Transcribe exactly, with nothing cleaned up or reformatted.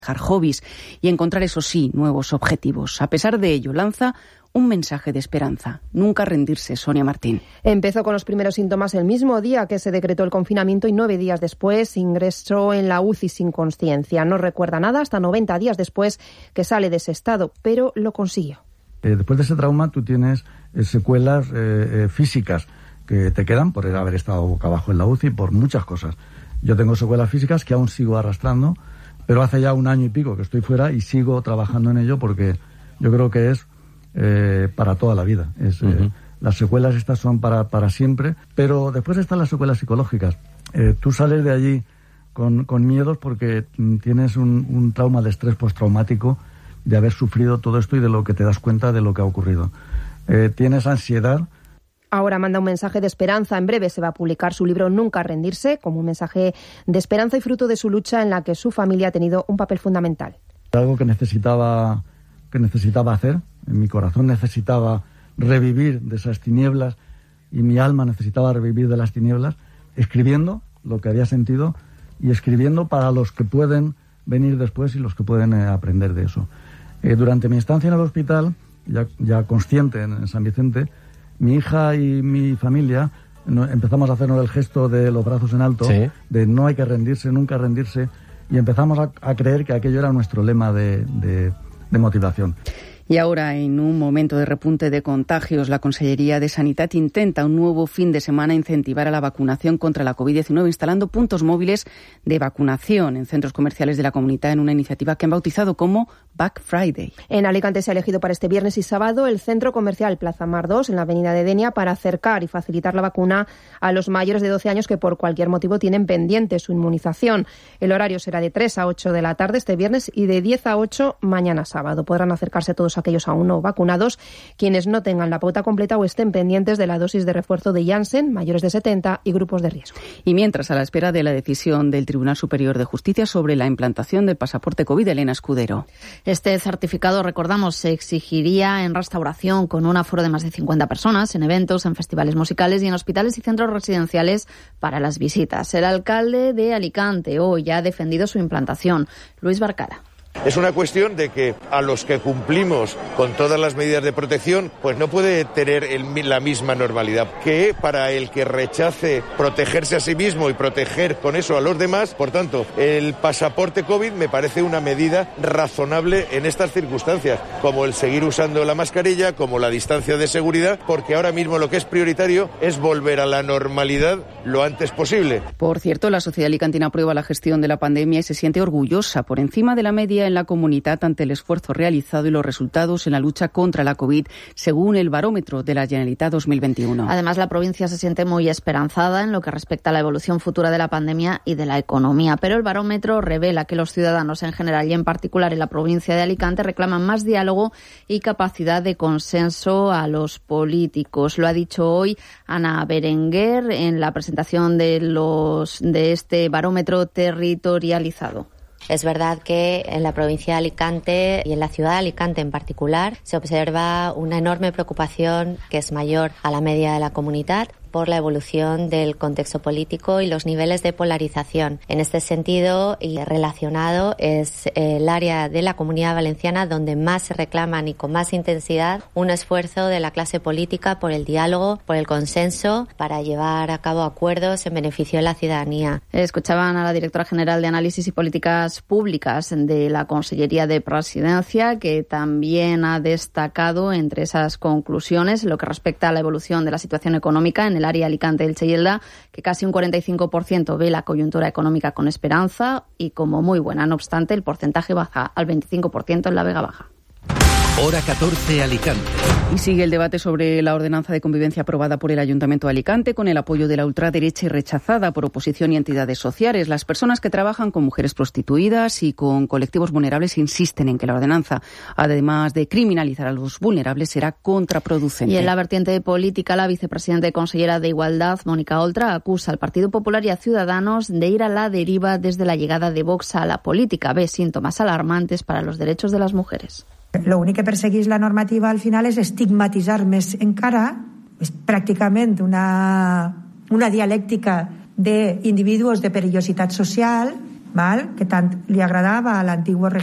dejar hobbies y encontrar, eso sí, nuevos objetivos. A pesar de ello, lanza un mensaje de esperanza. Nunca rendirse, Sonia Martín. Empezó con los primeros síntomas el mismo día que se decretó el confinamiento y nueve días después ingresó en la U C I sin conciencia. No recuerda nada hasta noventa días después que sale de ese estado, pero lo consiguió. Eh, después de ese trauma tú tienes eh, secuelas eh, eh, físicas que te quedan por haber estado boca abajo en la U C I, por muchas cosas. Yo tengo secuelas físicas que aún sigo arrastrando, pero hace ya un año y pico que estoy fuera y sigo trabajando en ello porque yo creo que es Eh, para toda la vida. Es, uh-huh. eh, las secuelas estas son para, para siempre, pero después están las secuelas psicológicas. Eh, tú sales de allí con, con miedos porque tienes un, un trauma de estrés postraumático de haber sufrido todo esto y de lo que te das cuenta de lo que ha ocurrido. Eh, tienes ansiedad. Ahora manda un mensaje de esperanza. En breve se va a publicar su libro Nunca rendirse, como un mensaje de esperanza y fruto de su lucha en la que su familia ha tenido un papel fundamental. Algo que necesitaba, que necesitaba hacer. En mi corazón necesitaba revivir de esas tinieblas y mi alma necesitaba revivir de las tinieblas, escribiendo lo que había sentido y escribiendo para los que pueden venir después y los que pueden eh, aprender de eso. Eh, durante mi estancia en el hospital, ya, ya consciente en, en San Vicente, mi hija y mi familia no, empezamos a hacernos el gesto de los brazos en alto, ¿sí? De no hay que rendirse, nunca rendirse, y empezamos a, a creer que aquello era nuestro lema de, de, de motivación. Y ahora, en un momento de repunte de contagios, la Consellería de Sanidad intenta un nuevo fin de semana incentivar a la vacunación contra la covid diecinueve, instalando puntos móviles de vacunación en centros comerciales de la comunidad en una iniciativa que han bautizado como Back Friday. En Alicante se ha elegido para este viernes y sábado el centro comercial Plaza Mar dos, en la avenida de Denia, para acercar y facilitar la vacuna a los mayores de doce años que por cualquier motivo tienen pendiente su inmunización. El horario será de tres a ocho de la tarde este viernes y de diez a ocho mañana sábado. Podrán acercarse todos aquellos aún no vacunados, quienes no tengan la pauta completa o estén pendientes de la dosis de refuerzo de Janssen, mayores de setenta y grupos de riesgo. Y mientras, a la espera de la decisión del Tribunal Superior de Justicia sobre la implantación del pasaporte COVID, Elena Escudero. Este certificado, recordamos, se exigiría en restauración con un aforo de más de cincuenta personas, en eventos, en festivales musicales y en hospitales y centros residenciales para las visitas. El alcalde de Alicante hoy ha defendido su implantación. Luis Barcara. Es una cuestión de que a los que cumplimos con todas las medidas de protección, pues no puede tener el, la misma normalidad. Que para el que rechace protegerse a sí mismo y proteger con eso a los demás, por tanto, el pasaporte COVID me parece una medida razonable en estas circunstancias, como el seguir usando la mascarilla, como la distancia de seguridad, porque ahora mismo lo que es prioritario es volver a la normalidad lo antes posible. Por cierto, la sociedad alicantina aprueba la gestión de la pandemia y se siente orgullosa por encima de la media en la comunidad ante el esfuerzo realizado y los resultados en la lucha contra la COVID, según el barómetro de la Generalitat dos mil veintiuno. Además, la provincia se siente muy esperanzada en lo que respecta a la evolución futura de la pandemia y de la economía, pero el barómetro revela que los ciudadanos en general y en particular en la provincia de Alicante reclaman más diálogo y capacidad de consenso a los políticos. Lo ha dicho hoy Ana Berenguer en la presentación de los de este barómetro territorializado. Es verdad que en la provincia de Alicante y en la ciudad de Alicante en particular se observa una enorme preocupación que es mayor a la media de la comunidad por la evolución del contexto político y los niveles de polarización. En este sentido y relacionado es el área de la Comunidad Valenciana donde más se reclaman y con más intensidad un esfuerzo de la clase política por el diálogo, por el consenso, para llevar a cabo acuerdos en beneficio de la ciudadanía. Escuchaban a la directora general de Análisis y Políticas Públicas de la Consellería de Presidencia, que también ha destacado entre esas conclusiones lo que respecta a la evolución de la situación económica en el área Alicante-Elche y Elda, que casi un cuarenta y cinco por ciento ve la coyuntura económica con esperanza y como muy buena. No obstante, el porcentaje baja al veinticinco por ciento en la Vega Baja. Hora catorce, Alicante. Y sigue el debate sobre la ordenanza de convivencia aprobada por el Ayuntamiento de Alicante con el apoyo de la ultraderecha y rechazada por oposición y entidades sociales. Las personas que trabajan con mujeres prostituidas y con colectivos vulnerables insisten en que la ordenanza, además de criminalizar a los vulnerables, será contraproducente. Y en la vertiente política, la vicepresidenta y consellera de Igualdad, Mónica Oltra, acusa al Partido Popular y a Ciudadanos de ir a la deriva desde la llegada de Vox a la política. Ve síntomas alarmantes para los derechos de las mujeres. L'únic que persegueix la normativa al final és estigmatitzar més encara, és pràcticament una, una dialèctica d'individus de perillositat social val? Que tant li agradava a l'antic